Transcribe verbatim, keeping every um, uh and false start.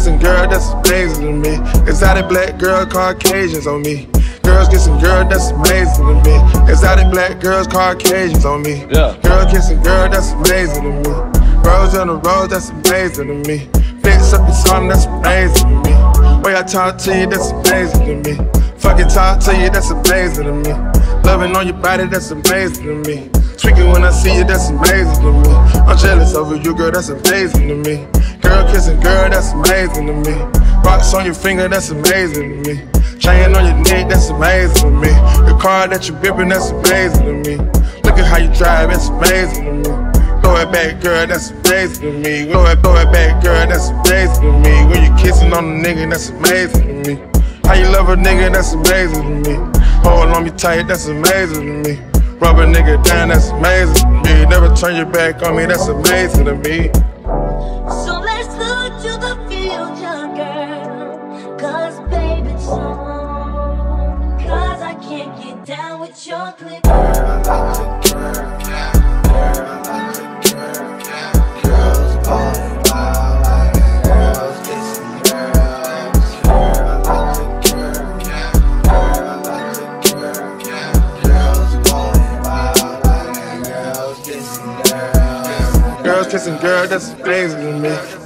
kissing girl, that's amazing to me. Exotic black girl, Caucasians on me. Girls kissing girl, that's amazing to me. Exotic black girls, Caucasians on me. Yeah. Girl kissing girl, that's amazing to me. Rose on the rose, that's amazing to me. Fix up your song, that's amazing to me. Way I talk to you, that's amazing to me. Fucking talk to you, that's amazing to me. Loving on your body, that's amazing to me. Tweaking when I see you, that's amazing to me. I'm jealous over you, girl, that's amazing to me. Girl kissing girl, that's amazing to me. Rocks on your finger, that's amazing to me. Chain on your neck, that's amazing to me. The car that you whipping, that's amazing to me. Look at how you drive, that's amazing to me. Throw it back, girl, that's amazing to me. Throw it, throw it back, girl, that's amazing to me. When you kissing on a nigga, that's amazing to me. How you love a nigga, that's amazing to me. Hold on me tight, that's amazing to me. Rub a nigga down, that's amazing to me. Never turn your back on me, that's amazing to me. So let's look to the future, girl. Cause baby, it's on. Cause I can't get down with your clip. Girl, I like the girl, yeah. Girl, I like the girl, yeah. Girls all wild like girls kissing girls. Girl, I like the girl, yeah. Girl, I like the girl, yeah. Girls all wild like girls kissing girls. Girls kissing girl, that's amazing to me.